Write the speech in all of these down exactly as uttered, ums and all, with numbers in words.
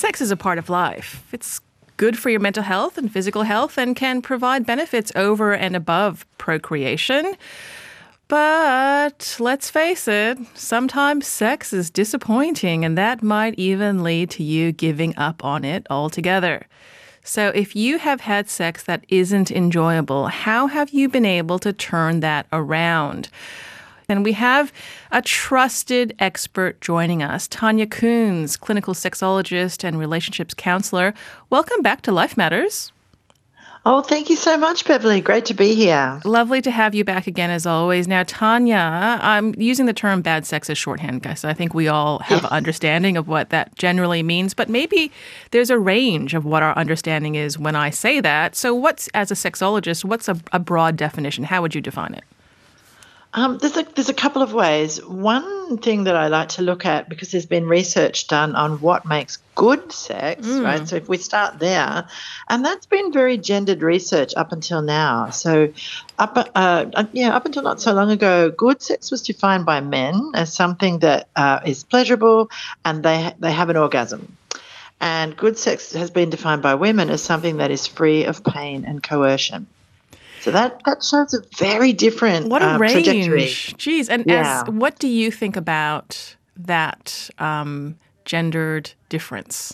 sex is a part of life. It's good for your mental health and physical health and can provide benefits over and above procreation. But let's face it, sometimes sex is disappointing, and that might even lead to you giving up on it altogether. So if you have had sex that isn't enjoyable, how have you been able to turn that around? And we have a trusted expert joining us, Tanya Koens, clinical sexologist and relationships counselor. Welcome back to Life Matters. Oh, thank you so much, Beverly. Great to be here. Lovely to have you back again, as always. Now, Tanya, I'm using the term bad sex as shorthand, guys. I think we all have an understanding of what that generally means, but maybe there's a range of what our understanding is when I say that. So what's, as a sexologist, what's a, a broad definition? How would you define it? Um, there's a there's a couple of ways. One thing that I like to look at, because there's been research done on what makes good sex, mm. right? So if we start there, and that's been very gendered research up until now. So up uh, yeah, up until not so long ago, good sex was defined by men as something that uh, is pleasurable and they they have an orgasm. And good sex has been defined by women as something that is free of pain and coercion. So that, that shows a very different what a uh, range. trajectory. Jeez. And yeah. as what do you think about that um, gendered difference?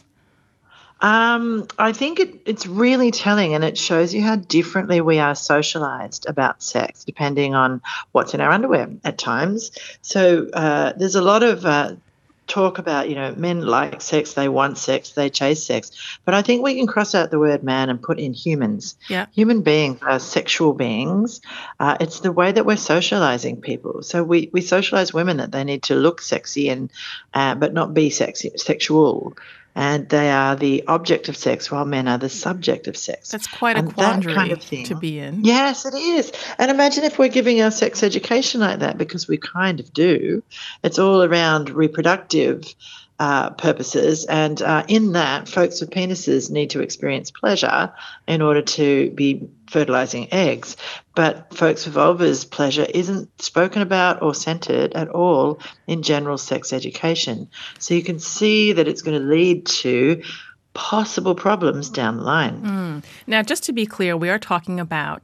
Um, I think it, it's really telling, and it shows you how differently we are socialized about sex, depending on what's in our underwear at times. So uh, there's a lot of uh, talk about, you know, men like sex, they want sex, they chase sex. But I think we can cross out the word man and put in humans. Yeah. Human beings are sexual beings. Uh, it's the way that we're socializing people. So we, we socialize women that they need to look sexy and uh, but not be sexy, sexual. And they are the object of sex while men are the subject of sex. That's quite a and quandary kind of thing, to be in. Yes, it is. And imagine if we're giving our sex education like that, because we kind of do. It's all around reproductive uh, purposes. And uh, in that, folks with penises need to experience pleasure in order to be fertilizing eggs. But folks with vulvas, pleasure isn't spoken about or centered at all in general sex education. So you can see that it's going to lead to possible problems down the line. Mm. Now, just to be clear, we are talking about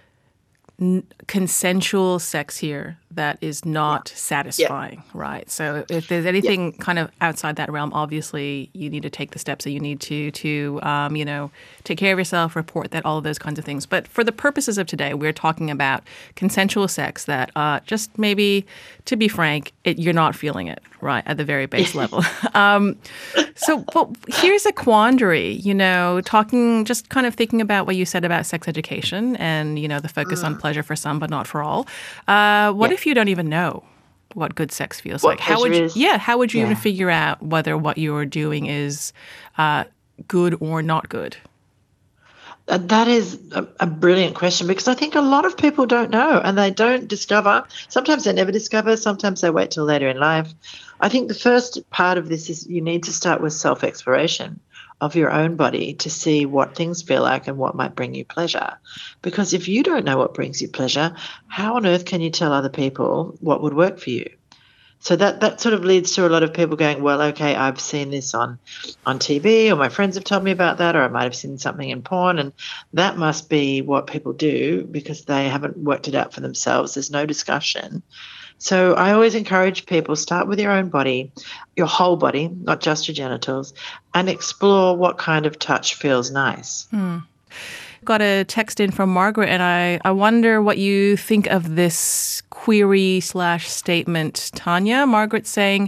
n- consensual sex here that is not yeah. satisfying, yeah. right? So if there's anything yeah. kind of outside that realm, obviously you need to take the steps that you need to, to um, you know, take care of yourself, report that, all of those kinds of things. But for the purposes of today, we're talking about consensual sex that uh, just maybe, to be frank, it, you're not feeling it, right, at the very base level. Um, so but here's a quandary, you know, talking, just kind of thinking about what you said about sex education and, you know, the focus mm. on pleasure for some but not for all. Uh, what yeah. if you don't even know what good sex feels what like? How would you, is. yeah, how would you yeah. even figure out whether what you're doing is uh, good or not good? Uh, that is a, a brilliant question, because I think a lot of people don't know, and they don't discover. Sometimes they never discover, sometimes they wait till later in life. I think the first part of this is you need to start with self-exploration of your own body to see what things feel like and what might bring you pleasure. Because if you don't know what brings you pleasure, how on earth can you tell other people what would work for you? So that, that sort of leads to a lot of people going, well, okay, I've seen this on, on T V, or my friends have told me about that, or I might have seen something in porn, and that must be what people do because they haven't worked it out for themselves. There's no discussion. So I always encourage people, start with your own body, your whole body, not just your genitals, and explore what kind of touch feels nice. Hmm. Got a text in from Margaret, and I, I wonder what you think of this query slash statement, Tanya. Margaret's saying,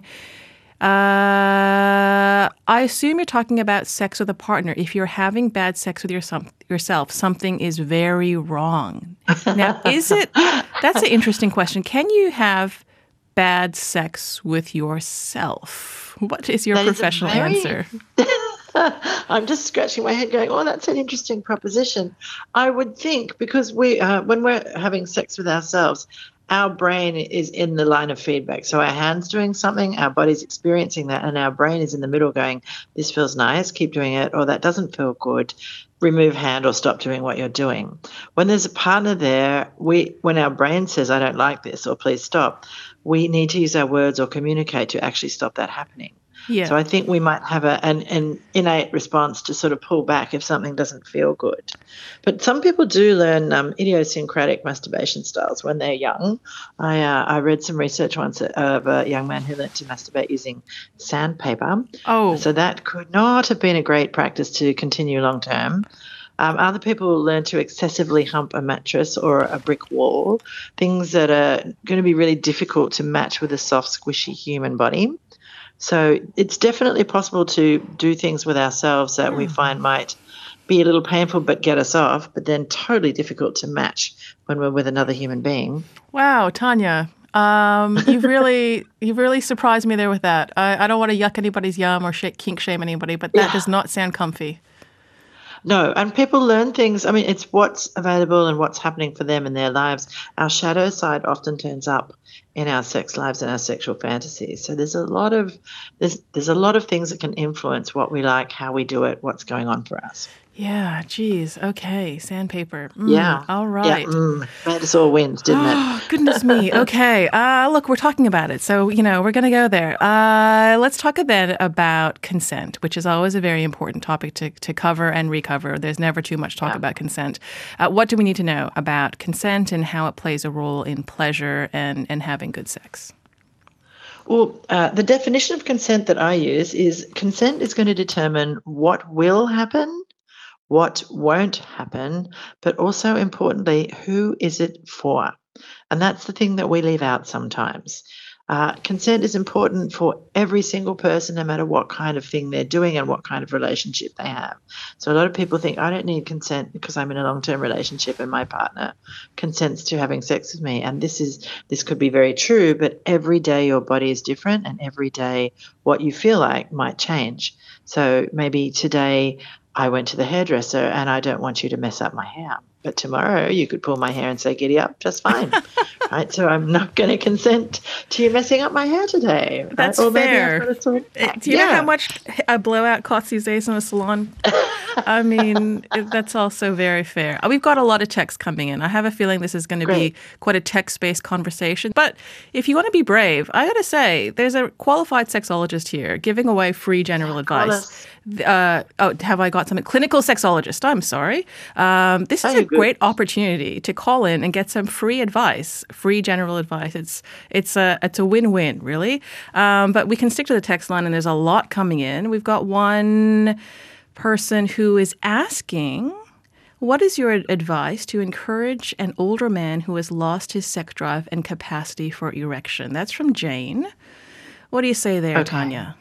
uh, I assume you're talking about sex with a partner. If you're having bad sex with your, some, yourself, something is very wrong. Now, is it, that's an interesting question. Can you have bad sex with yourself? What is your that professional is very... answer? I'm just scratching my head going, oh, that's an interesting proposition. I would think, because we, uh, when we're having sex with ourselves, our brain is in the line of feedback. So our hand's doing something, our body's experiencing that, and our brain is in the middle going, this feels nice, keep doing it, or that doesn't feel good, remove hand or stop doing what you're doing. When there's a partner there, we, when our brain says, I don't like this, or please stop, we need to use our words or communicate to actually stop that happening. Yeah. So I think we might have a, an, an innate response to sort of pull back if something doesn't feel good. But some people do learn um, idiosyncratic masturbation styles when they're young. I uh, I read some research once of a young man who learnt to masturbate using sandpaper. Oh. So that could not have been a great practice to continue long term. Um, other people learn to excessively hump a mattress or a brick wall, things that are going to be really difficult to match with a soft, squishy human body. So it's definitely possible to do things with ourselves that we find might be a little painful but get us off, but then totally difficult to match when we're with another human being. Wow, Tanya. Um, you've really you've really surprised me there with that. I, I don't want to yuck anybody's yum or sh- kink shame anybody, but that Yeah. does not sound comfy. No, and people learn things. I mean, it's what's available and what's happening for them in their lives. Our shadow side often turns up in our sex lives and our sexual fantasies. So there's a lot of there's there's a lot of things that can influence what we like, how we do it, what's going on for us. Yeah, geez. Okay, sandpaper. Mm, Yeah. all Yeah. right. Mm, made us all wins, didn't it? Oh, goodness me. Okay. Uh, look, we're talking about it. So, you know, we're going to go there. Uh, let's talk then about consent, which is always a very important topic to, to cover and recover. There's never too much talk Yeah. about consent. Uh, what do we need to know about consent and how it plays a role in pleasure and, and having good sex? Well, uh, the definition of consent that I use is consent is going to determine what will happen, what won't happen, but also importantly, who is it for? And that's the thing that we leave out sometimes. Uh, consent is important for every single person, no matter what kind of thing they're doing and what kind of relationship they have. So a lot of people think, I don't need consent because I'm in a long-term relationship and my partner consents to having sex with me. And this is this could be very true, but every day your body is different and every day what you feel like might change. So maybe today I went to the hairdresser and I don't want you to mess up my hair. But tomorrow you could pull my hair and say, giddy up, just fine. Right? So I'm not going to consent to you messing up my hair today. Right? That's Or maybe fair. I've got to sort Uh, out- Do you know Yeah. how much a blowout costs these days in a salon? I mean, it- that's also very fair. Uh, We've got a lot of texts coming in. I have a feeling this is going to be Great. quite a text-based conversation. But if you want to be brave, I got to say, there's a qualified sexologist here giving away free general advice. us. Uh, oh, have I got something? Clinical sexologist. I'm sorry. Um, this is Oh, a you're good. great opportunity to call in and get some free advice, free general advice. It's it's a it's a win-win, really. Um, but we can stick to the text line, and there's a lot coming in. We've got one person who is asking, what is your advice to encourage an older man who has lost his sex drive and capacity for erection? That's from Jane. What do you say there, Okay. Tanya?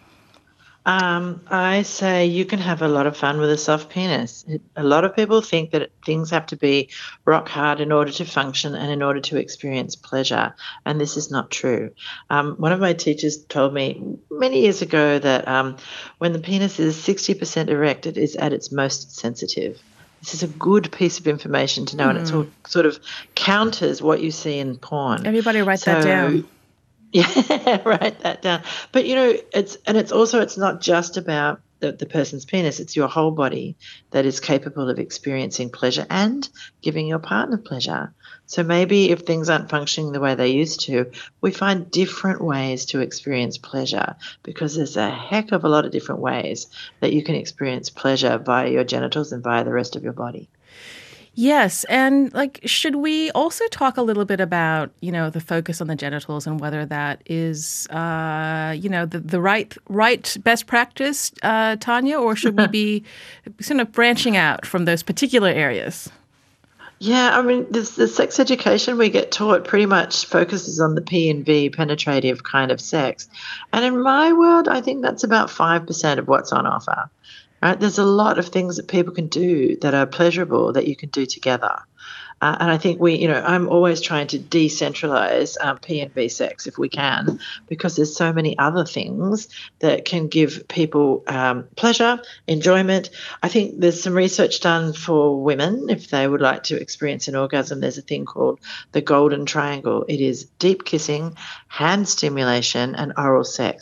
Um, I say you can have a lot of fun with a soft penis. It, a lot of people think that things have to be rock hard in order to function and in order to experience pleasure, and this is not true. Um, one of my teachers told me many years ago that um, when the penis is sixty percent erect, it is at its most sensitive. This is a good piece of information to know, and it sort sort of counters what you see in porn. Everybody write that So- down. Yeah, write that down. But you know, it's and it's also it's not just about the, the person's penis, it's your whole body that is capable of experiencing pleasure and giving your partner pleasure. So maybe if things aren't functioning the way they used to, we find different ways to experience pleasure, because there's a heck of a lot of different ways that you can experience pleasure via your genitals and via the rest of your body. Yes, and like, should we also talk a little bit about, you know, the focus on the genitals and whether that is, uh, you know, the, the right right best practice, uh, Tanya, or should we be sort of branching out from those particular areas? Yeah, I mean, this, the sex education we get taught pretty much focuses on the P and V, penetrative kind of sex. And in my world, I think that's about five percent of what's on offer. Right? There's a lot of things that people can do that are pleasurable that you can do together. Uh, and I think we, you know, I'm always trying to decentralize um, P and V sex if we can, because there's so many other things that can give people um, pleasure, enjoyment. I think there's some research done for women if they would like to experience an orgasm. There's a thing called the golden triangle. It is deep kissing, hand stimulation, and oral sex.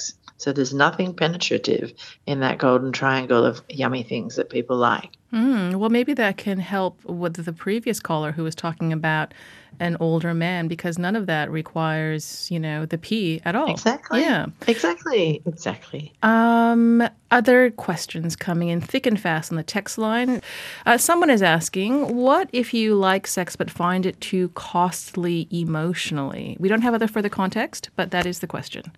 So there's nothing penetrative in that golden triangle of yummy things that people like. Mm, well, maybe that can help with the previous caller who was talking about an older man because none of that requires, you know, the P at all. Exactly. Yeah. Exactly. Exactly. Um, other questions coming in thick and fast on the text line. Uh, someone is asking, what if you like sex but find it too costly emotionally? We don't have other further context, but that is the question.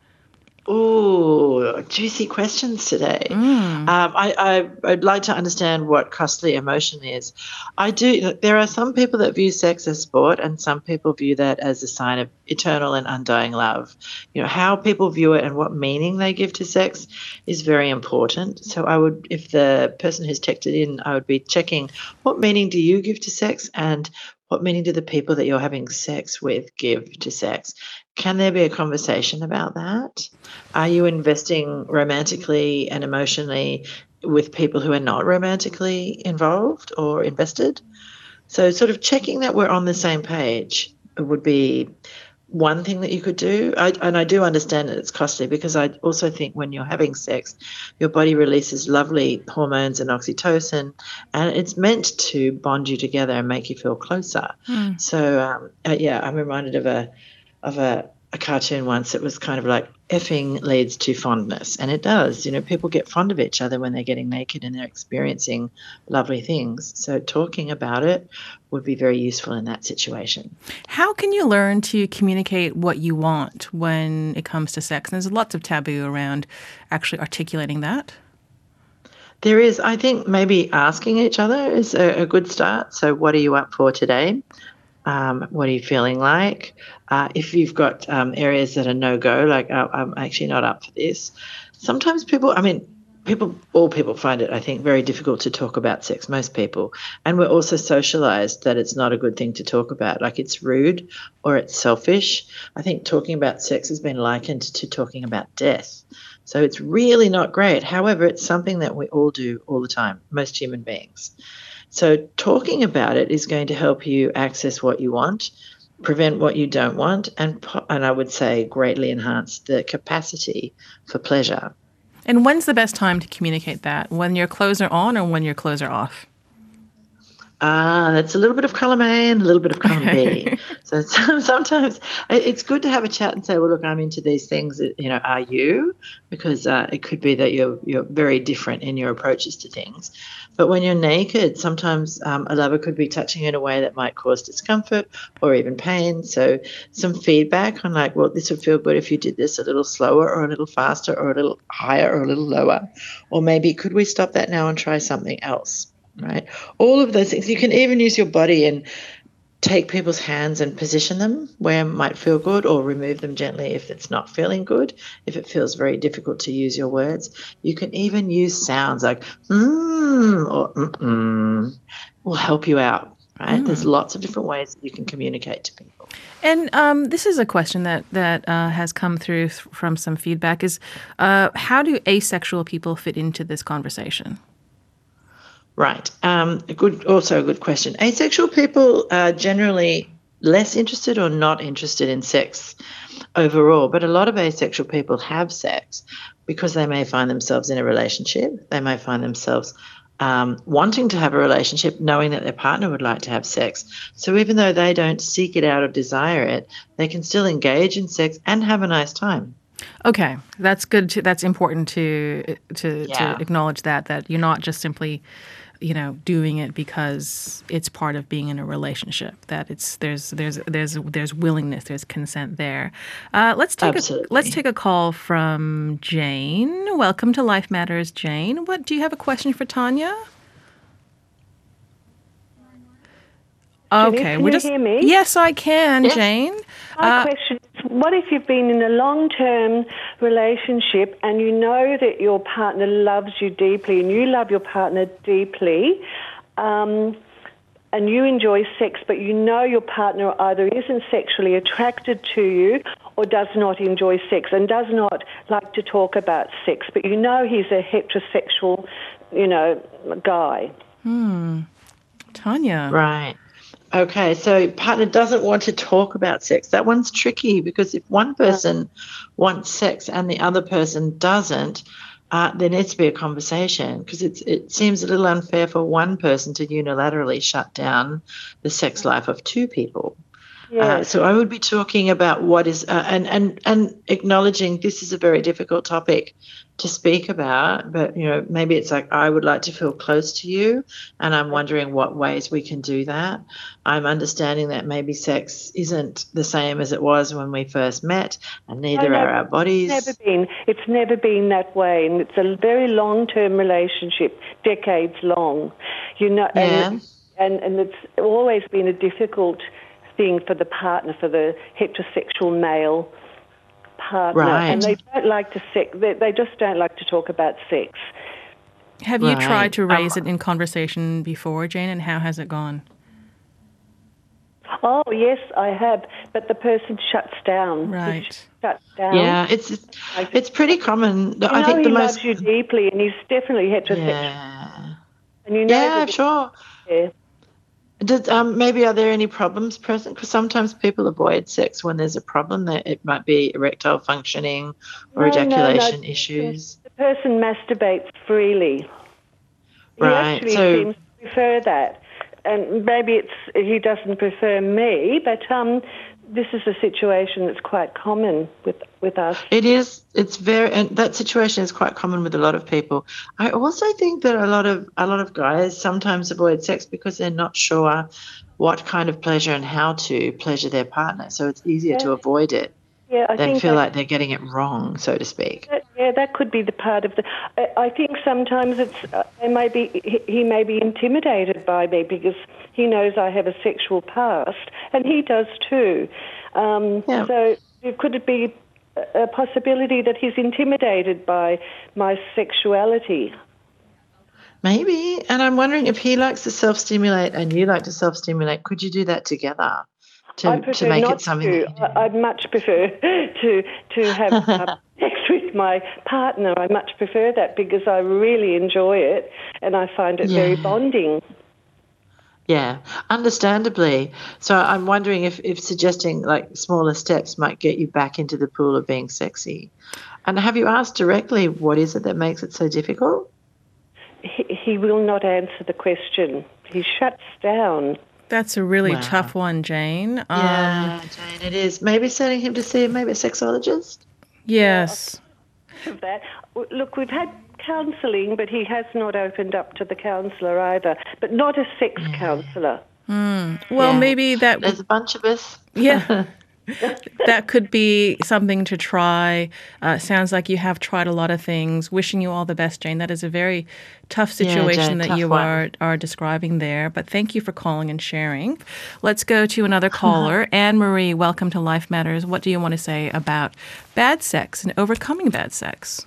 Oh, juicy questions today. Mm. Um, I, I, I'd like to understand what costly emotion is. I do. There are some people that view sex as sport, and some people view that as a sign of eternal and undying love. You know, how people view it and what meaning they give to sex is very important. So I would, if the person who's texted in, I would be checking what meaning do you give to sex and what meaning do the people that you're having sex with give to sex? Can there be a conversation about that? Are you investing romantically and emotionally with people who are not romantically involved or invested? So sort of checking that we're on the same page would be one thing that you could do. I, and I do understand that it's costly because I also think when you're having sex, your body releases lovely hormones and oxytocin, and it's meant to bond you together and make you feel closer. Mm. So, um, uh, yeah, I'm reminded of a of a, a cartoon once that was kind of like effing leads to fondness, and it does. You know, people get fond of each other when they're getting naked and they're experiencing lovely things. So talking about it would be very useful in that situation. How can you learn to communicate what you want when it comes to sex? And there's lots of taboo around actually articulating that. There is, I think, maybe asking each other is a, a good start. So what are you up for today? Um, what are you feeling like? Uh, if you've got um, areas that are no-go, like oh, I'm actually not up for this. Sometimes people, I mean, people, all people find it, I think, very difficult to talk about sex, most people. And we're also socialized that it's not a good thing to talk about, like it's rude or it's selfish. I think talking about sex has been likened to talking about death. So it's really not great. However, it's something that we all do all the time, most human beings. So talking about it is going to help you access what you want, prevent what you don't want, and and I would say greatly enhance the capacity for pleasure. And when's the best time to communicate that? When your clothes are on or when your clothes are off? Ah, that's a little bit of column A and a little bit of column B. So sometimes it's good to have a chat and say, well, look, I'm into these things. You know, are you? Because uh, it could be that you're you're very different in your approaches to things. But when you're naked, sometimes um, a lover could be touching in a way that might cause discomfort or even pain. So some feedback on like, well, this would feel good if you did this a little slower or a little faster or a little higher or a little lower. Or maybe could we stop that now and try something else? Right? All of those things. You can even use your body and take people's hands and position them where it might feel good or remove them gently if it's not feeling good, if it feels very difficult to use your words. You can even use sounds like mm or mm-mm will help you out, right? Mm. There's lots of different ways that you can communicate to people. And um, this is a question that, that uh, has come through th- from some feedback is uh, how do asexual people fit into this conversation? Right. Um, a good, also a good question. Asexual people are generally less interested or not interested in sex overall, but a lot of asexual people have sex because they may find themselves in a relationship. They may find themselves um, wanting to have a relationship, knowing that their partner would like to have sex. So even though they don't seek it out or desire it, they can still engage in sex and have a nice time. Okay, that's good. To, that's important to to, Yeah. to acknowledge that that you're not just simply, you know, doing it because it's part of being in a relationship. That it's there's there's there's there's willingness, there's consent there. Uh, let's take Absolutely. a let's take a call from Jane. Welcome to Life Matters, Jane. What do you have a question for Tanya? Jenny, Okay, can we you just hear me? yes, I can, Yes. Jane. My Uh, question is, what if you've been in a long-term relationship and you know that your partner loves you deeply and you love your partner deeply, um, and you enjoy sex, but you know your partner either isn't sexually attracted to you or does not enjoy sex and does not like to talk about sex, but you know he's a heterosexual, you know, guy. hmm. Tanya. Right. Okay, so partner doesn't want to talk about sex. That one's tricky because if one person wants sex and the other person doesn't, uh, there needs to be a conversation because it's it seems a little unfair for one person to unilaterally shut down the sex life of two people. Uh, Yes. so I would be talking about what is uh, and and and acknowledging this is a very difficult topic to speak about, but you know maybe it's like I would like to feel close to you, and I'm wondering what ways we can do that. I'm understanding that maybe sex isn't the same as it was when we first met, and neither no, are our bodies. It's never been. It's never been that way, and it's a very long-term relationship, decades long. You know, Yeah. and and, and it's always been a difficult thing for the partner, for the heterosexual male partner, Right. and they don't like to sex. They, they just don't like to talk about sex. Have you Right. tried to raise Um, it in conversation before, Jane, and how has it gone? Oh yes, I have, but the person shuts down. He Right. shuts down. Yeah, it's it's pretty common. You I know think he the loves most. you deeply, and he's definitely heterosexual. Yeah. And you know Yeah, that sure. yeah. Did, um, maybe are there any problems present? Because sometimes people avoid sex when there's a problem. That it might be erectile functioning or No, no, no. ejaculation The issues. The person masturbates freely. He Right, actually so- seems to prefer that. And maybe it's he doesn't prefer me, but um, this is a situation that's quite common with, with us. It is. It's very, and that situation is quite common with a lot of people. I also think that a lot of a lot of guys sometimes avoid sex because they're not sure what kind of pleasure and how to pleasure their partner. So it's easier to Yeah. avoid it Yeah, I than think feel that- like they're getting it wrong, so to speak. That, yeah, that could be the part of the. I, I think sometimes it's. Uh, they may be. He, he may be intimidated by me because he knows I have a sexual past, and he does too. Um, Yeah. So could it be a, a possibility that he's intimidated by my sexuality? Maybe. And I'm wondering if he likes to self-stimulate and you like to self-stimulate, could you do that together to, I to prefer make not it something to. that you do? I, I'd much prefer to to have um, sex with my partner. I much prefer that because I really enjoy it and I find it very Yeah. bonding. Yeah, understandably. So I'm wondering if, if suggesting like smaller steps might get you back into the pool of being sexy. And have you asked directly what is it that makes it so difficult? He, he will not answer the question. He shuts down. That's a really Wow. tough one, Jane. Um, Yeah, Jane, it is. Maybe sending him to see maybe a sexologist? Yes. Of that. W- Look, we've had counselling, but he has not opened up to the counsellor either. But not a sex counsellor. Well, Yeah. maybe that There's a bunch of us. Yeah. That could be something to try. Uh, sounds like you have tried a lot of things. Wishing you all the best, Jane. That is a very tough Yeah, situation Jane, that tough you one. are are describing there. But thank you for calling and sharing. Let's go to another caller. Anne Marie, welcome to Life Matters. What do you want to say about bad sex and overcoming bad sex?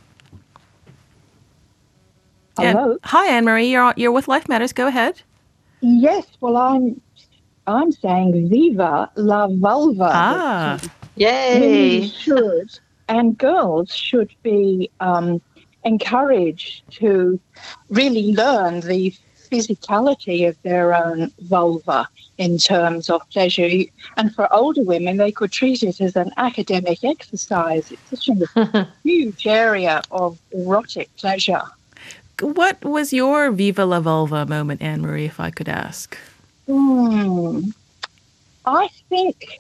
Hello. Anne- Hi, Anne Marie. You're you're with Life Matters. Go ahead. Yes, well, I'm I'm saying viva la vulva. Ah, Women Yay. should and girls should be um, encouraged to really learn the physicality of their own vulva in terms of pleasure. And for older women, they could treat it as an academic exercise. It's such a huge area of erotic pleasure. what was your Viva la Vulva moment, Anne Marie, if I could ask? Hmm. I think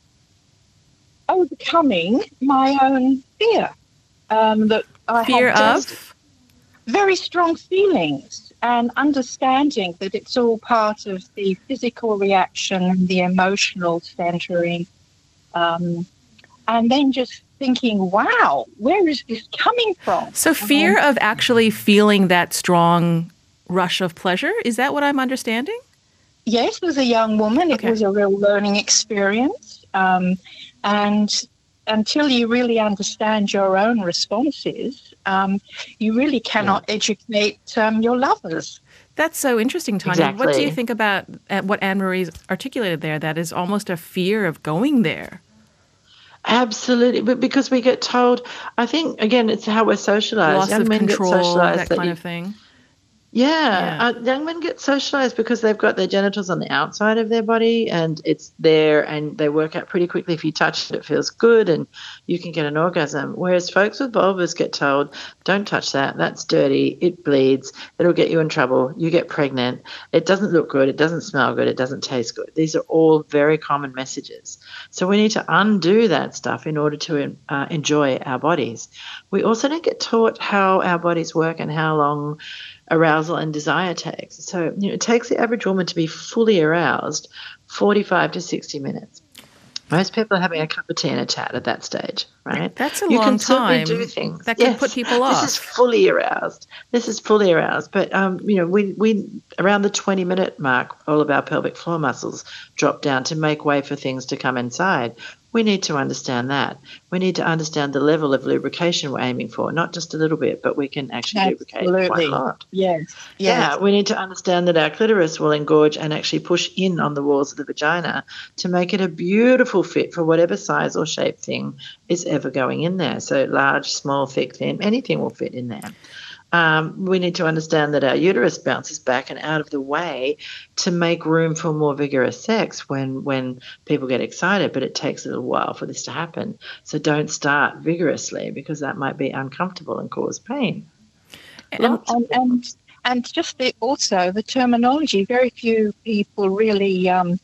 overcoming my own fear. Um, that I Fear have just of? very strong feelings and understanding that it's all part of the physical reaction and the emotional centering. Um, and then just thinking, wow, where is this coming from? So fear of actually feeling that strong rush of pleasure? Is that what I'm understanding? Yes, as a young woman, Okay. it was a real learning experience. Um, and until you really understand your own responses, um, you really cannot educate um, your lovers. That's so interesting, Tanya. What do you Exactly. think about uh, what Anne Marie's articulated there? That is almost a fear of going there. Absolutely, but because we get told, I think again, it's how we're socialised. Loss Young of men control, get socialised that that kind you, of thing. Yeah, Yeah. uh, young men get socialized because they've got their genitals on the outside of their body and it's there and they work out pretty quickly. If you touch it, it feels good and you can get an orgasm. Whereas folks with vulvas get told, don't touch that, that's dirty, it bleeds, it'll get you in trouble, you get pregnant, it doesn't look good, it doesn't smell good, it doesn't taste good. These are all very common messages. So we need to undo that stuff in order to uh, enjoy our bodies. We also don't get taught how our bodies work and how long arousal and desire takes. So, you know, it takes the average woman to be fully aroused forty-five to sixty minutes. Most people are having a cup of tea and a chat at that stage, right? That's a you long can certainly time. do things. That could put people off. This is fully aroused. This is fully aroused. But, um, you know, we, we around the twenty-minute mark, all of our pelvic floor muscles drop down to make way for things to come inside. We need to understand that. We need to understand the level of lubrication we're aiming for, not just a little bit, but we can actually Absolutely. lubricate quite a lot. Yes. Yes. Yeah, we need to understand that our clitoris will engorge and actually push in on the walls of the vagina to make it a beautiful fit for whatever size or shape thing is ever going in there. So large, small, thick, thin, anything will fit in there. Um, we need to understand that our uterus bounces back and out of the way to make room for more vigorous sex when when people get excited, but it takes a little while for this to happen. So don't start vigorously because that might be uncomfortable and cause pain. And, and, and, and just the, also the terminology, very few people really um,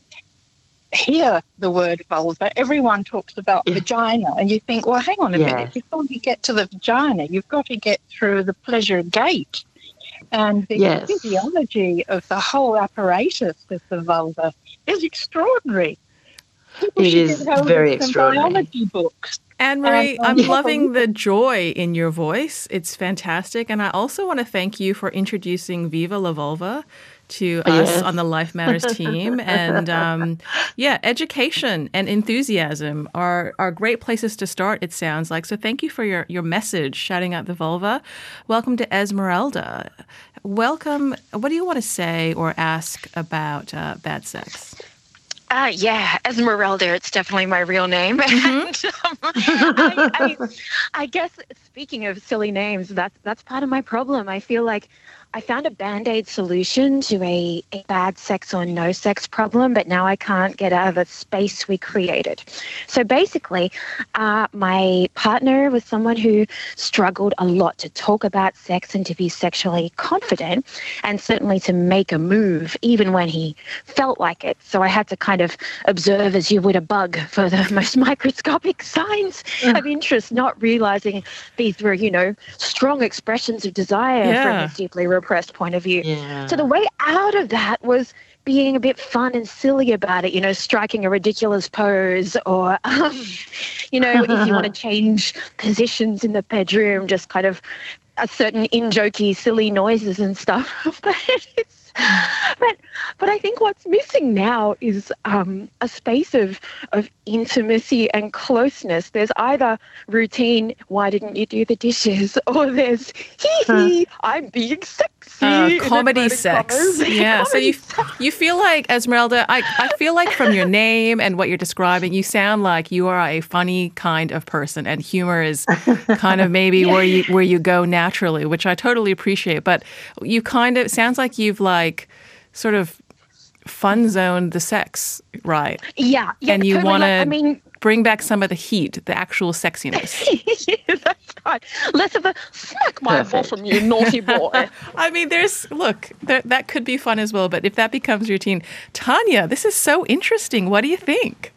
hear the word vulva. Everyone talks about Yeah. vagina, and you think, well, hang on a Yeah. minute. Before you get to the vagina, you've got to get through the pleasure gate. And the Yes. physiology of the whole apparatus of the vulva is extraordinary. People It should is get hold very of some extraordinary. biology books. Anne-Marie, Um, I'm yeah. loving the joy in your voice. It's fantastic. And I also want to thank you for introducing Viva La Vulva to us Yes. on the Life Matters team. And um, yeah, education and enthusiasm are, are great places to start, it sounds like. So thank you for your, your message, shouting out the vulva. Welcome to Esmeralda. Welcome. What do you want to say or ask about uh, bad sex? Uh, yeah, Esmeralda, it's definitely my real name. And, um, I, I, I guess, speaking of silly names, that's, that's part of my problem. I feel like I found a Band-Aid solution to a, a bad sex or no sex problem, but now I can't get out of the space we created. So basically, uh, my partner was someone who struggled a lot to talk about sex and to be sexually confident, and certainly to make a move even when he felt like it. So I had to kind of observe as you would a bug for the most microscopic signs of interest, not realizing these were, you know, strong expressions of desire Yeah. from his deeply repressed point of view. Yeah. So the way out of that was being a bit fun and silly about it, you know, striking a ridiculous pose or, um, you know, if you want to change positions in the bedroom, just kind of a certain in-jokey, silly noises and stuff. But it's, but but I think what's missing now is um, a space of of intimacy and closeness. There's either routine, why didn't you do the dishes, or there's hee hee, I'm being sexy. Uh, in comedy inverted sex. commas. Yeah. So Comedy you sex. you feel like, Esmeralda, I, I feel like from your name and what you're describing, you sound like you are a funny kind of person, and humor is kind of maybe where you where you go naturally, which I totally appreciate. But you kind of sounds like you've like sort of fun zoned the sex, right? Yeah, yeah, And you totally. want Like, to I mean, bring back some of the heat, the actual sexiness. yeah, that's right. Less of a smack my Perfect. bottom, you naughty boy. I mean, there's, look, that, that could be fun as well, but if that becomes routine, Tanya, this is so interesting. What do you think?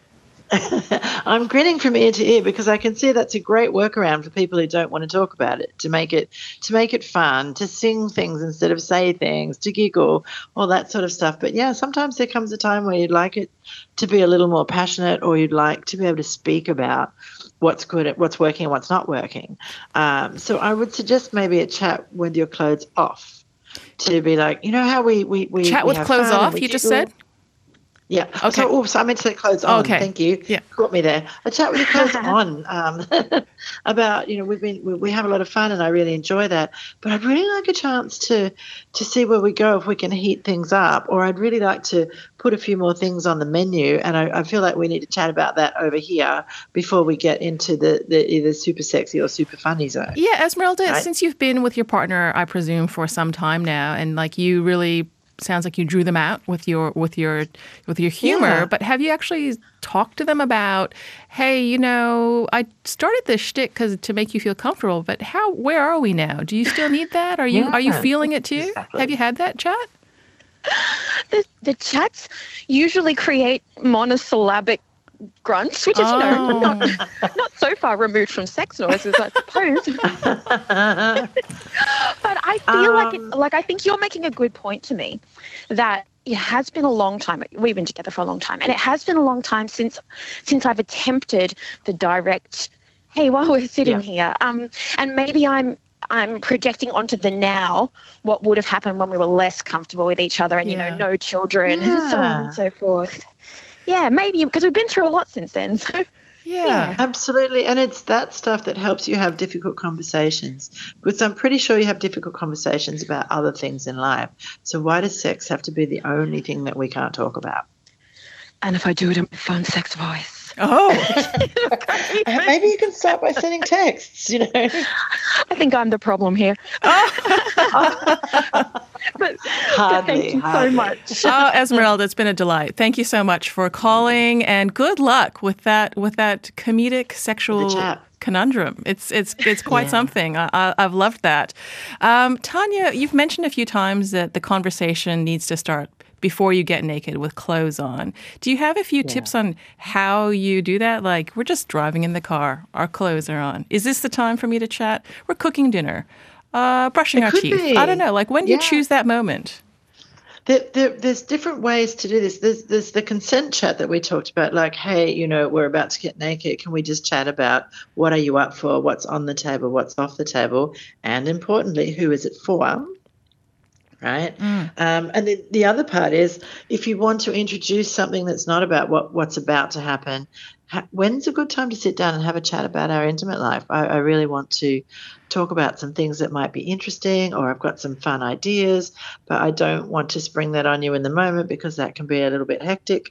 I'm grinning from ear to ear because I can see that's a great workaround for people who don't want to talk about it, to make it to make it fun, to sing things instead of say things, to giggle, all that sort of stuff. But yeah, sometimes there comes a time where you'd like it to be a little more passionate, or you'd like to be able to speak about what's good at what's working and what's not working. Um, so I would suggest maybe a chat with your clothes off, to be like, you know how we we, we Chat we with have clothes fun and off, we you just giggle? said? Yeah. Okay. So, oh, so I meant to say clothes on. Okay. Thank you. Yeah. Caught me there. A chat with your clothes on um, about, you know, we've been, we, we have a lot of fun and I really enjoy that. But I'd really like a chance to to see where we go if we can heat things up. Or I'd really like to put a few more things on the menu. And I, I feel like we need to chat about that over here before we get into the, the either super sexy or super funny zone. Yeah, Esmeralda, Right? since you've been with your partner, I presume, for some time now, and like you really sounds like you drew them out with your with your with your humor. Yeah. But have you actually talked to them about, hey, you know, I started this shtick because to make you feel comfortable, but how? Where are we now? Do you still need that? Are you Yeah, are you feeling it too? exactly. Have you had that chat? The, the chats usually create monosyllabic grunts, which is, you know, Oh. not, not so far removed from sex noises, I suppose. But I feel like, it, Um, like I think you're making a good point to me that it has been a long time. We've been together for a long time, and it has been a long time since since I've attempted the direct, hey, while we're sitting Yeah. here, um, and maybe I'm I'm projecting onto the now what would have happened when we were less comfortable with each other, and Yeah. you know, no children, and so on Yeah. and so forth. Yeah, maybe because we've been through a lot since then. So Yeah. Absolutely. And it's that stuff that helps you have difficult conversations. Because I'm pretty sure you have difficult conversations about other things in life. So why does sex have to be the only thing that we can't talk about? and if I do it in my phone sex voice. Oh. And maybe you can start by sending texts, you know. I think I'm the problem here. But, but Hardly, thank you hardly. so much. Oh, Esmeralda, it's been a delight. Thank you so much for calling, and good luck with that with that comedic sexual The chat. conundrum. It's it's it's quite Yeah. something. I, I, I've loved that. Um, Tanya, you've mentioned a few times that the conversation needs to start before you get naked with clothes on. Do you have a few tips on how you do that? Like, we're just driving in the car, our clothes are on. Is this the time for me to chat? We're cooking dinner, uh, brushing It our could teeth. be. I don't know. Like, when do you Yeah. choose that moment? There, there, there's different ways to do this. There's, there's the consent chat that we talked about, like, hey, you know, we're about to get naked. Can we just chat about what are you up for, what's on the table, what's off the table, and importantly, who is it for? Right? Mm. Um, and then the other part is if you want to introduce something that's not about what, what's about to happen, ha- when's a good time to sit down and have a chat about our intimate life? I, I really want to talk about some things that might be interesting, or I've got some fun ideas, but I don't want to spring that on you in the moment because that can be a little bit hectic.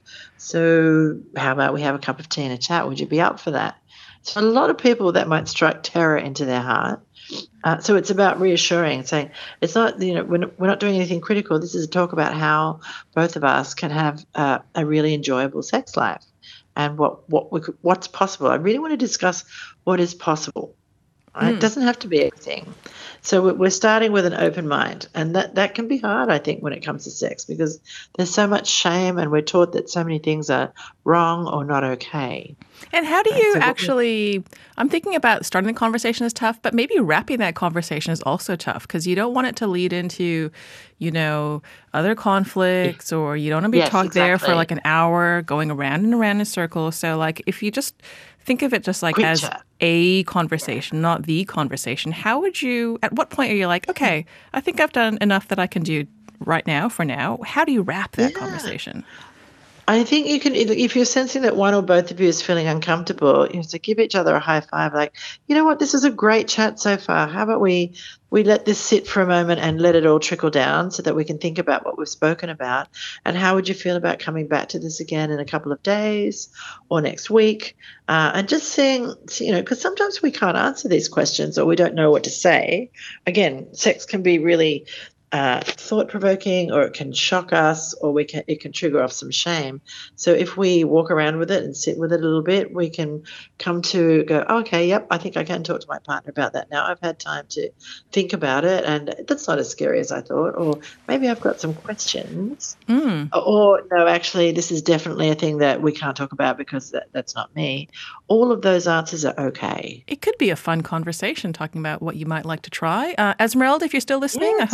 So how about we have a cup of tea and a chat? Would you be up for that? So a lot of people, that might strike terror into their heart. Uh, so it's about reassuring, saying it's not, you know, we're not, we're not doing anything critical. This is a talk about how both of us can have uh, a really enjoyable sex life and what, what we could, what's possible. I really want to discuss what is possible. Right? It doesn't have to be everything. So we're- we're starting with an open mind, and that, that can be hard, I think, when it comes to sex because there's so much shame and we're taught that so many things are wrong or not okay. And how do Right, you so what we- actually, I'm thinking about starting the conversation is tough, but maybe wrapping that conversation is also tough because you don't want it to lead into, you know, other conflicts, or you don't want to be Yes, talked there for exactly. like an hour going around and around in a circle. So like if you just think of it just like Quick as chat. a conversation, not the conversation, how would you, at what point are you like, okay, I think I've done enough that I can do right now for now. How do you wrap that Yeah. conversation? I think you can, if you're sensing that one or both of you is feeling uncomfortable, you know, so give each other a high five, like, you know what, this is a great chat so far. How about we we let this sit for a moment and let it all trickle down so that we can think about what we've spoken about. And how would you feel about coming back to this again in a couple of days or next week? Uh, and just seeing, you know, because sometimes we can't answer these questions or we don't know what to say. Again, sex can be really uh, thought-provoking, or it can shock us, or we can it can trigger off some shame. So if we walk around with it and sit with it a little bit, we can come to go, oh, okay, yep, I think I can talk to my partner about that now. I've had time to think about it, and that's not as scary as I thought. Or maybe I've got some questions. Mm. Or no, actually, this is definitely a thing that we can't talk about because that, that's not me. All of those answers are okay. It could be a fun conversation talking about what you might like to try. Uh, Esmeralda, if you're still listening, I Yes. hope you're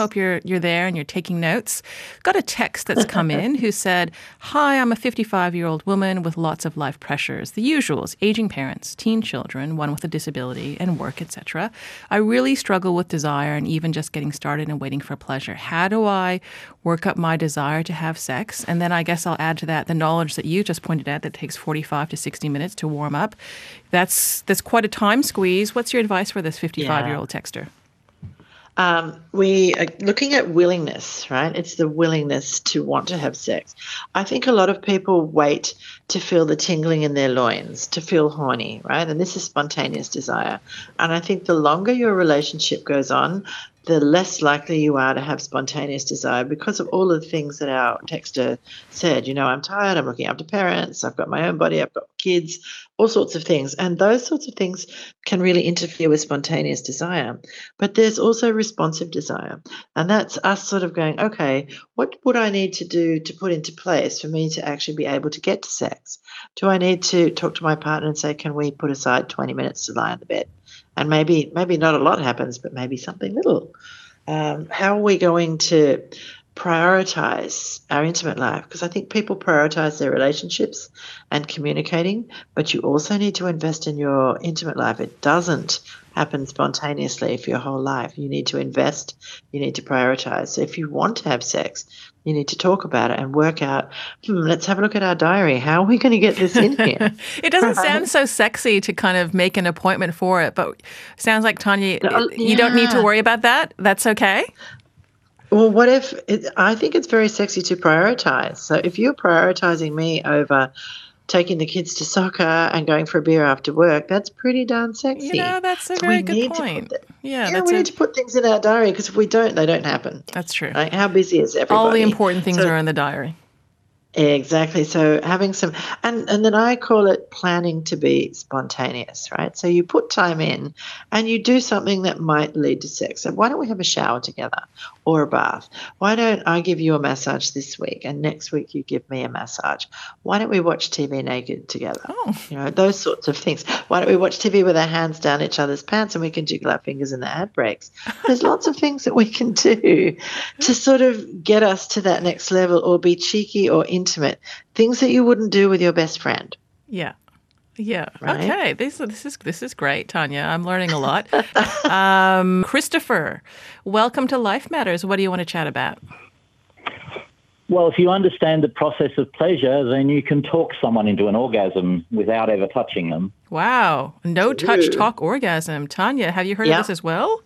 you're there and you're taking notes. Got a text that's come in who said, "Hi, I'm a fifty-five-year-old woman with lots of life pressures. The usuals, aging parents, teen children, one with a disability, and work, et cetera. I really struggle with desire and even just getting started and waiting for pleasure. How do I work up my desire to have sex?" And then I guess I'll add to that the knowledge that you just pointed out that takes forty-five to sixty minutes to warm up. That's that's quite a time squeeze. What's your advice for this fifty-five-year-old Yeah. texter? Um, we are looking at willingness, right? It's the willingness to want to have sex. I think a lot of people wait to feel the tingling in their loins, to feel horny, right? And this is spontaneous desire. And I think the longer your relationship goes on, the less likely you are to have spontaneous desire because of all of the things that our texter said. You know, I'm tired, I'm looking after parents, I've got my own body, I've got kids, all sorts of things. And those sorts of things can really interfere with spontaneous desire. But there's also responsive desire. And that's us sort of going, okay, what would I need to do to put into place for me to actually be able to get to sex? Do I need to talk to my partner and say, can we put aside twenty minutes to lie on the bed? And maybe maybe not a lot happens, but maybe something little. Um, how are we going to prioritize our intimate life? Because I think people prioritize their relationships and communicating, but you also need to invest in your intimate life. It doesn't happen spontaneously for your whole life. You need to invest, you need to prioritize. So if you want to have sex, you need to talk about it and work out, hmm, let's have a look at our diary. How are we going to get this in here? It doesn't sound so sexy to kind of make an appointment for it, but sounds like, Tanya, Uh, you don't need to yeah. worry about that. That's okay. Well, what if it, I think it's very sexy to prioritize. So if you're prioritizing me over taking the kids to soccer and going for a beer after work, that's pretty darn sexy. You know, that's a So very we good need to point. put that- Yeah, yeah, that's we a- need to put things in our diary because if we don't, they don't happen. That's true. Like, how busy is everybody? All the important things So- are in the diary. Exactly. So having some, and, and then I call it planning to be spontaneous, right? So you put time in and you do something that might lead to sex. So why don't we have a shower together or a bath? Why don't I give you a massage this week and next week you give me a massage? Why don't we watch T V naked together? Oh. You know, those sorts of things. Why don't we watch T V with our hands down each other's pants and we can jiggle our fingers in the ad breaks? There's lots of things that we can do to sort of get us to that next level or be cheeky or intimate, things that you wouldn't do with your best friend. Yeah. Yeah. Right? Okay. This, this is this is great, Tanya. I'm learning a lot. um, Christopher, welcome to Life Matters. What do you want to chat about? Well, if you understand the process of pleasure, then you can talk someone into an orgasm without ever touching them. Wow. No touch Ooh. talk orgasm. Tanya, have you heard Yeah. of this as well?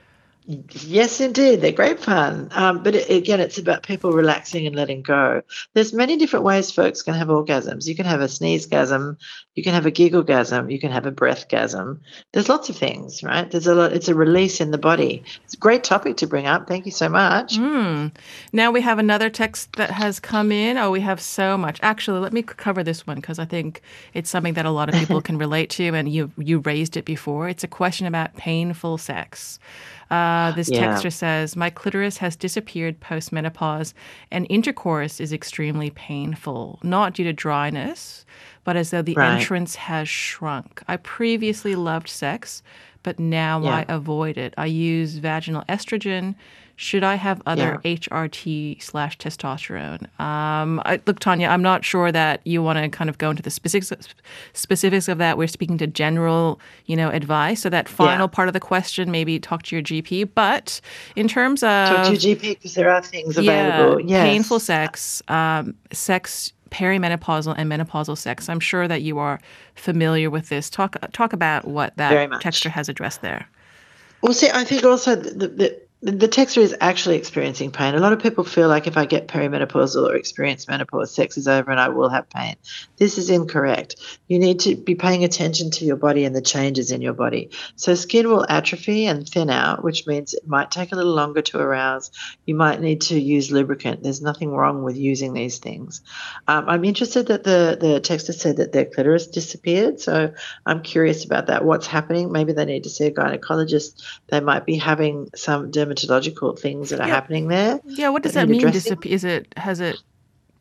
Yes, indeed. They're great fun. Um, but it, again, it's about people relaxing and letting go. There's many different ways folks can have orgasms. You can have a sneeze-gasm, you can have a giggle-gasm, you can have a breath-gasm. There's lots of things, right? There's a lot. It's a release in the body. It's a great topic to bring up. Thank you so much. Mm. Now we have another text that has come in. Oh, we have so much. Actually, let me cover this one because I think it's something that a lot of people can relate to, and you you raised it before. It's a question about painful sex. Uh, this Yeah. texter says, my clitoris has disappeared post-menopause and intercourse is extremely painful, not due to dryness, but as though the Right. entrance has shrunk. I previously loved sex, but now Yeah. I avoid it. I use vaginal estrogen. Should I have other Yeah. H R T slash testosterone? Um, I, look, Tanya, I'm not sure that you want to kind of go into the specifics specifics of that. We're speaking to general, you know, advice. So that final Yeah. part of the question, maybe talk to your G P. But in terms of Talk to your G P because there are things available. yeah, Yes. painful sex, um, sex perimenopausal and menopausal sex. I'm sure that you are familiar with this. Talk talk about what that Very much. texter has addressed there. Well, see, I think also the, the, the texter is actually experiencing pain. A lot of people feel like if I get perimenopausal or experience menopause, sex is over and I will have pain. This is incorrect. You need to be paying attention to your body and the changes in your body. So skin will atrophy and thin out, which means it might take a little longer to arouse. You might need to use lubricant. There's nothing wrong with using these things. Um, I'm interested that the, the texter said that their clitoris disappeared. So I'm curious about that. What's happening? Maybe they need to see a gynecologist. They might be having some dermatological things that are Yeah. happening there. Yeah, what does that that need mean? addressing. Disap- is it has it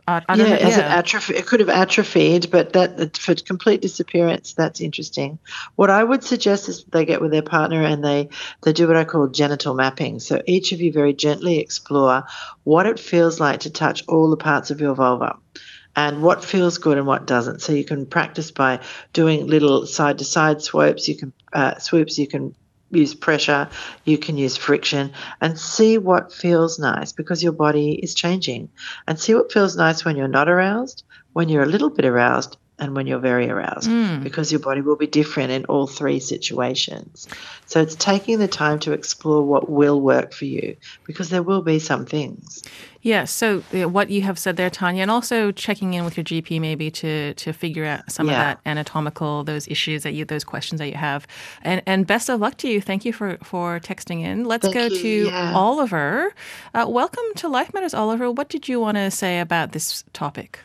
I, I yeah, don't know, as yeah. it atrophy, it could have atrophied, but that for complete disappearance, that's interesting. What I would suggest is they get with their partner and they they do what I call genital mapping. So each of you very gently explore what it feels like to touch all the parts of your vulva, and what feels good and what doesn't. So you can practice by doing little side to side swoops. You can uh, swoops. You can use pressure, you can use friction, and see what feels nice, because your body is changing. And see what feels nice when you're not aroused, when you're a little bit aroused, and when you're very aroused, Mm. because your body will be different in all three situations. So it's taking the time to explore what will work for you, because there will be some things. Yeah, so uh, what you have said there, Tanya, and also checking in with your G P maybe to to figure out some Yeah. of that anatomical, those issues that you, those questions that you have. And and best of luck to you. Thank you for, for texting in. Let's Thank go you, to yeah. Oliver. Uh, welcome to Life Matters, Oliver. What did you want to say about this topic?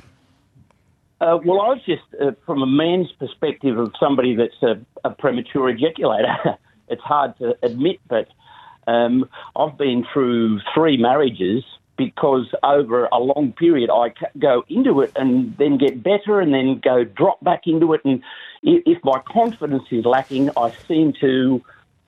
Uh, well, I was just, uh, from a man's perspective of somebody that's a, a premature ejaculator, it's hard to admit, but um, I've been through three marriages because over a long period I ca- go into it and then get better and then go drop back into it. And if, if my confidence is lacking, I seem to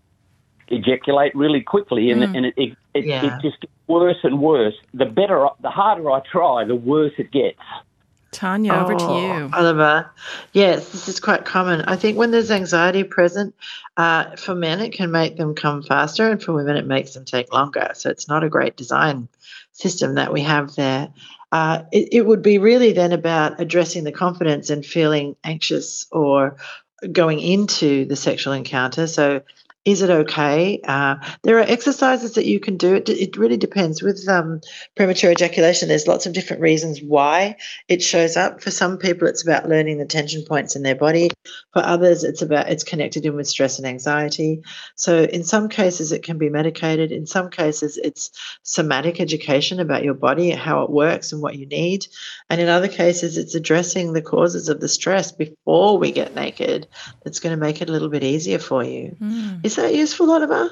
ejaculate really quickly, and, Mm. and it, it, it, Yeah. it just gets worse and worse. The better, I- the harder I try, the worse it gets. Tanya, over to Oh, you. Oliver. Yes, this is quite common. I think when there's anxiety present, uh, for men it can make them come faster, and for women it makes them take longer. So it's not a great design system that we have there. Uh, it, it would be really then about addressing the confidence and feeling anxious or going into the sexual encounter. So is it okay? Uh, there are exercises that you can do. It, it really depends. With um, premature ejaculation, there's lots of different reasons why it shows up. For some people, it's about learning the tension points in their body. For others, it's about it's connected in with stress and anxiety. So in some cases, it can be medicated. In some cases, it's somatic education about your body, how it works and what you need. And in other cases, it's addressing the causes of the stress before we get naked. That's going to make it a little bit easier for you. Mm. Is that useful, Oliver?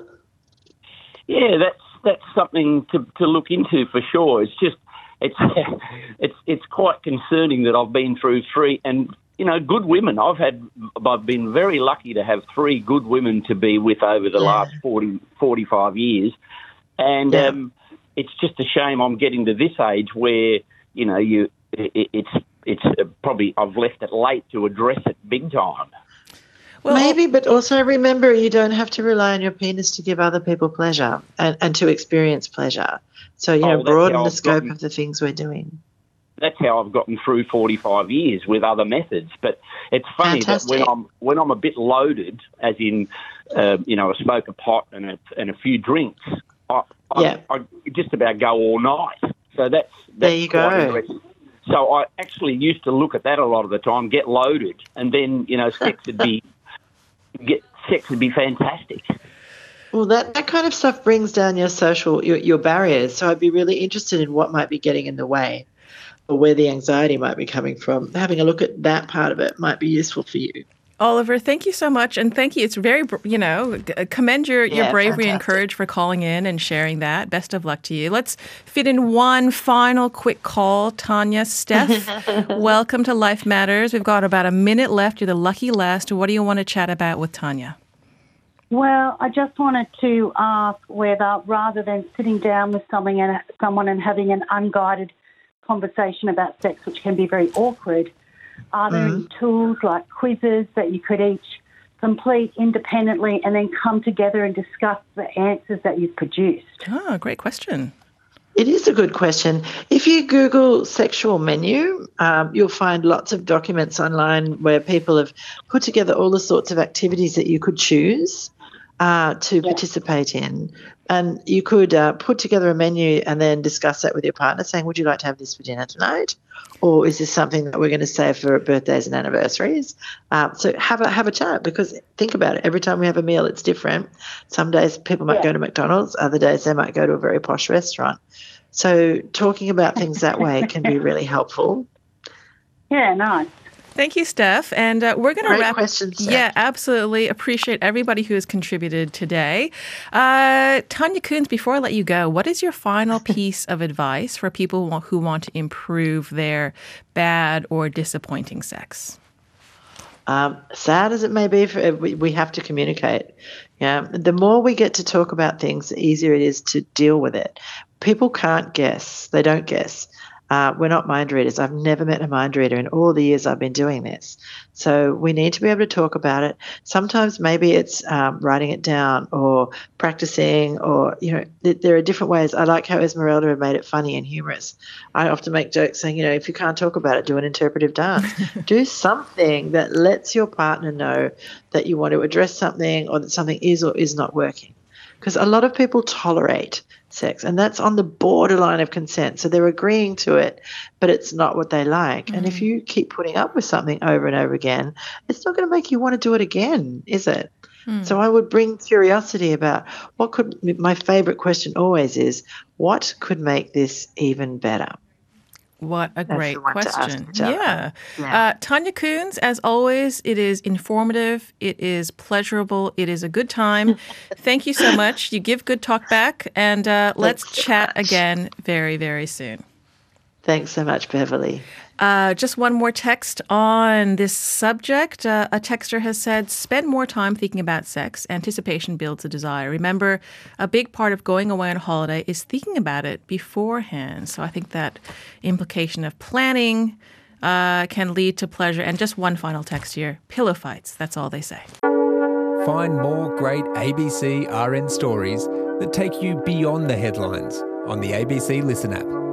Yeah, that's that's something to, to look into for sure. It's just it's it's it's quite concerning that I've been through three, and you know, good women. I've had I've been very lucky to have three good women to be with over the Yeah. last forty, forty-five years, and Yeah. um, it's just a shame I'm getting to this age where you know you it, it's it's probably I've left it late to address it big time. Well, Maybe, but also remember you don't have to rely on your penis to give other people pleasure and, and to experience pleasure. So, you Oh, know, that's broaden how the I've scope gotten- of the things we're doing. That's how I've gotten through forty-five years with other methods. But it's funny Fantastic. that when I'm when I'm a bit loaded, as in, uh, you know, I smoke a pot and a, and a few drinks, I, I, Yeah. I just about go all night. So that's, that's There you quite go. interesting. So I actually used to look at that a lot of the time, get loaded, and then, you know, sex would be get sex would be fantastic. Well, that, that kind of stuff brings down your social, your, your barriers. So I'd be really interested in what might be getting in the way or where the anxiety might be coming from. Having a look at that part of it might be useful for you. Oliver, thank you so much. And thank you. It's very, br- you know, g- commend your, your Yeah, bravery and fantastic. courage for calling in and sharing that. Best of luck to you. Let's fit in one final quick call. Tanya, Steph, welcome to Life Matters. We've got about a minute left. You're the lucky last. What do you want to chat about with Tanya? Well, I just wanted to ask whether, rather than sitting down with someone and, someone and having an unguided conversation about sex, which can be very awkward, are there any tools like quizzes that you could each complete independently and then come together and discuss the answers that you've produced? Oh, great question. It is a good question. If you Google sexual menu, um, you'll find lots of documents online where people have put together all the sorts of activities that you could choose uh, to Yeah. participate in. And you could uh, put together a menu and then discuss that with your partner, saying, would you like to have this for dinner tonight? Or is this something that we're going to save for birthdays and anniversaries? Uh, so have a have a chat, because think about it. Every time we have a meal, it's different. Some days people might Yeah. go to McDonald's. Other days they might go to a very posh restaurant. So talking about things that way can be really helpful. Yeah, nice. Thank you, Steph. And uh, we're going to wrap. Questions, Steph. Yeah, absolutely. Appreciate everybody who has contributed today. Uh, Tanya Koens, before I let you go, what is your final piece of advice for people who want to improve their bad or disappointing sex? Um, sad as it may be, for, we, we have to communicate. Yeah, the more we get to talk about things, the easier it is to deal with it. People can't guess. They don't guess. Uh, we're not mind readers. I've never met a mind reader in all the years I've been doing this. So we need to be able to talk about it. Sometimes maybe it's um, writing it down or practicing, or, you know, th- there are different ways. I like how Esmeralda had made it funny and humorous. I often make jokes saying, you know, if you can't talk about it, do an interpretive dance. Do something that lets your partner know that you want to address something or that something is or is not working. Because a lot of people tolerate sex, and that's on the borderline of consent. So they're agreeing to it, but it's not what they like. Mm-hmm. And if you keep putting up with something over and over again, it's not going to make you want to do it again, is it? Mm. So I would bring curiosity about what could, my favorite question always is, what could make this even better? What a That's great question. Yeah. yeah. Uh, Tanya Koens, as always, it is informative, it is pleasurable, it is a good time. Thank you so much. You give good talk back, and uh, let's so chat much. again very, very soon. Thanks so much, Beverly. Uh, just one more text on this subject. Uh, a texter has said, spend more time thinking about sex. Anticipation builds a desire. Remember, a big part of going away on holiday is thinking about it beforehand. So I think that implication of planning uh, can lead to pleasure. And just one final text here. Pillow fights. That's all they say. Find more great A B C R N stories that take you beyond the headlines on the A B C Listen app.